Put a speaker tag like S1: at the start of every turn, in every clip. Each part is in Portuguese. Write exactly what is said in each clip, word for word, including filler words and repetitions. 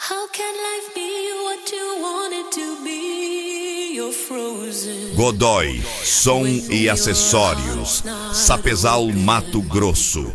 S1: Godoy, som e acessórios, Sapezal, Mato Grosso.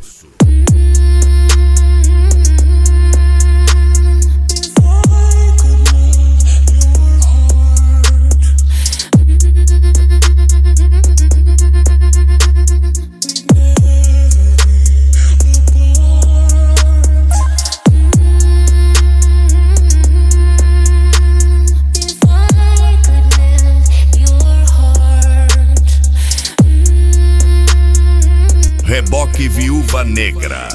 S1: Reboque Viúva Negra.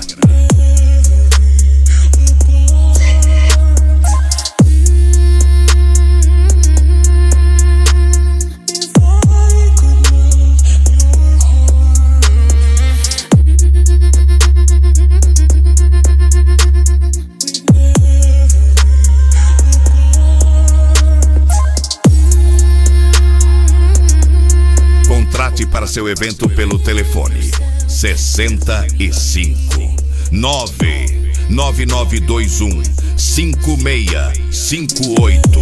S1: Contrate para seu evento pelo telefone sessenta e cinco, nove nove nove dois um, cinco seis cinco oito.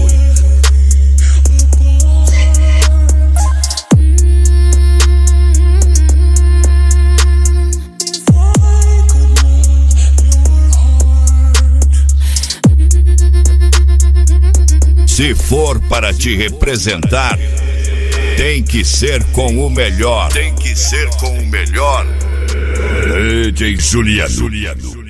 S1: Se for para te representar, tem que ser com o melhor. Tem que ser com o melhor. D J Juliano.